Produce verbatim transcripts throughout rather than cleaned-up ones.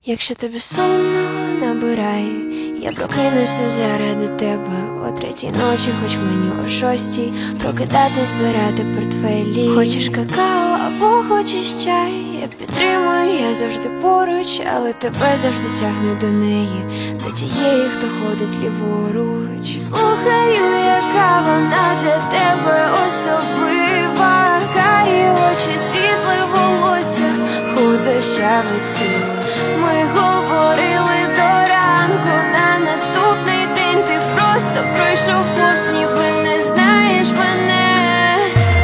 Якщо тобі сумно, набирай, я прокинуся заради тебе о третій ночі, хоч мені о шостій прокидати, збирати портфелі. Хочеш какао або хочеш чай, я підтримую, я завжди поруч, але тебе завжди тягне до неї, до тієї, хто ходить ліворуч. Слухаю, яка вона для тебе особлива, карі очі, світле волосся, худощаве тіло. Ми говорили до ранку, на наступний день ти просто пройшов повз, ніби не знаєш мене.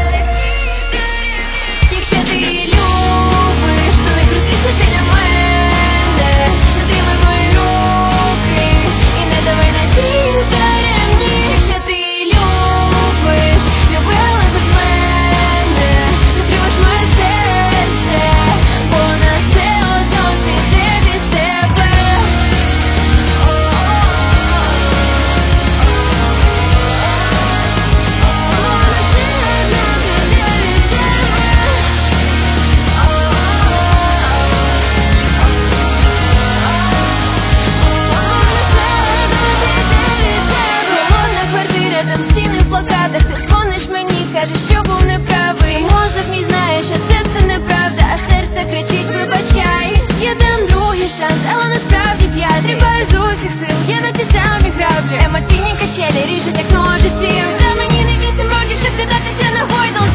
Якщо ти її любиш, то не крутися біля мене, не тримай мої руки і не давай надію даремні. Якщо ти її любиш, люби, але без мене, не тримаєш моє серце, бо вона все одно піде від тебе. Вона все одно піде від тебе. Холодна квартира, там стіни в плакатах. Ти дзвониш мені, кажеш, що був неправий. Мозок мій знає, що це все неправда, а серце кричить, вибачай. Я дам другий шанс, але насправді п'ятий. Стрибаю з усіх сил, я на ті самі граблі. Емоційні качелі ріжуть як ножиці. Та мені не вісім років, щоб кидатися на гойдалці.